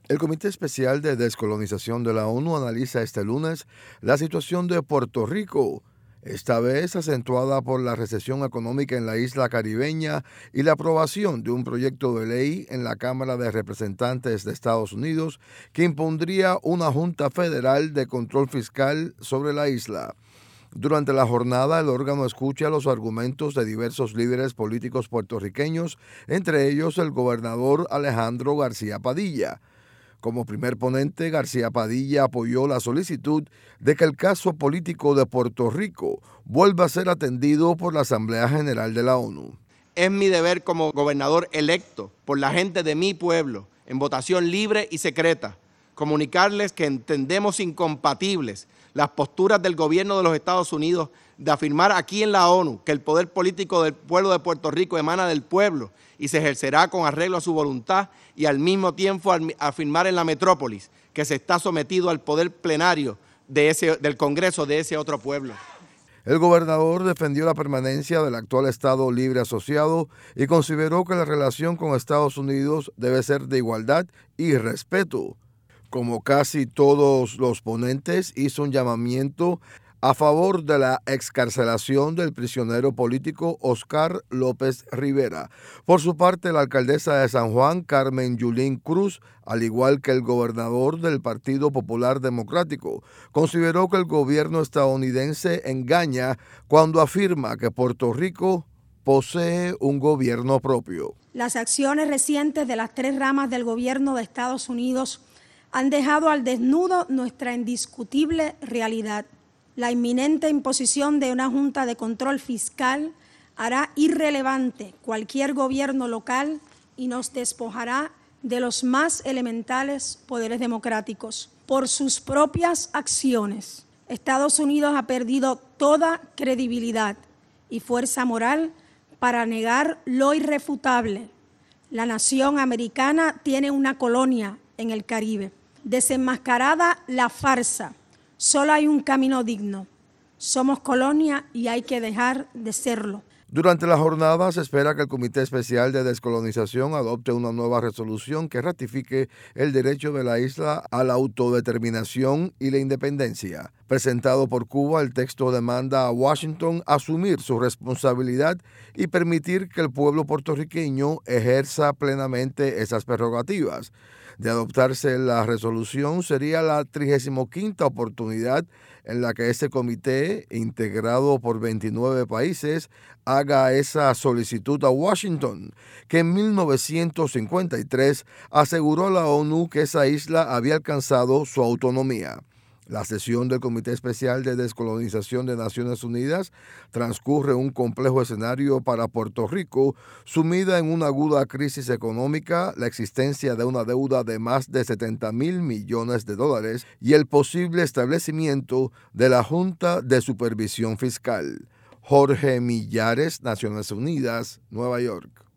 El Comité Especial de Descolonización de la ONU analiza este lunes la situación de Puerto Rico, esta vez acentuada por la recesión económica en la isla caribeña y la aprobación de un proyecto de ley en la Cámara de Representantes de Estados Unidos que impondría una Junta Federal de Control Fiscal sobre la isla. Durante la jornada, el órgano escucha los argumentos de diversos líderes políticos puertorriqueños, entre ellos el gobernador Alejandro García Padilla. Como primer ponente, García Padilla apoyó la solicitud de que el caso político de Puerto Rico vuelva a ser atendido por la Asamblea General de la ONU. Es mi deber como gobernador electo por la gente de mi pueblo, en votación libre y secreta, comunicarles que entendemos incompatibles las posturas del gobierno de los Estados Unidos de afirmar aquí en la ONU que el poder político del pueblo de Puerto Rico emana del pueblo y se ejercerá con arreglo a su voluntad, y al mismo tiempo afirmar en la metrópolis que se está sometido al poder plenario del Congreso de ese otro pueblo. El gobernador defendió la permanencia del actual Estado Libre Asociado y consideró que la relación con Estados Unidos debe ser de igualdad y respeto. Como casi todos los ponentes, hizo un llamamiento a favor de la excarcelación del prisionero político Oscar López Rivera. Por su parte, la alcaldesa de San Juan, Carmen Yulín Cruz, al igual que el gobernador del Partido Popular Democrático, consideró que el gobierno estadounidense engaña cuando afirma que Puerto Rico posee un gobierno propio. Las acciones recientes de las tres ramas del gobierno de Estados Unidos han dejado al desnudo nuestra indiscutible realidad. La inminente imposición de una Junta de Control Fiscal hará irrelevante cualquier gobierno local y nos despojará de los más elementales poderes democráticos. Por sus propias acciones, Estados Unidos ha perdido toda credibilidad y fuerza moral para negar lo irrefutable. La nación americana tiene una colonia en el Caribe. Desenmascarada la farsa, solo hay un camino digno. Somos colonia y hay que dejar de serlo. Durante la jornada se espera que el Comité Especial de Descolonización adopte una nueva resolución que ratifique el derecho de la isla a la autodeterminación y la independencia. Presentado por Cuba, el texto demanda a Washington asumir su responsabilidad y permitir que el pueblo puertorriqueño ejerza plenamente esas prerrogativas. De adoptarse la resolución, sería la 35ª oportunidad en la que este comité, integrado por 29 países, haga esa solicitud a Washington, que en 1953 aseguró a la ONU que esa isla había alcanzado su autonomía. La sesión del Comité Especial de Descolonización de Naciones Unidas transcurre un complejo escenario para Puerto Rico, sumida en una aguda crisis económica, la existencia de una deuda de más de $70,000 millones y el posible establecimiento de la Junta de Supervisión Fiscal. Jorge Millares, Naciones Unidas, Nueva York.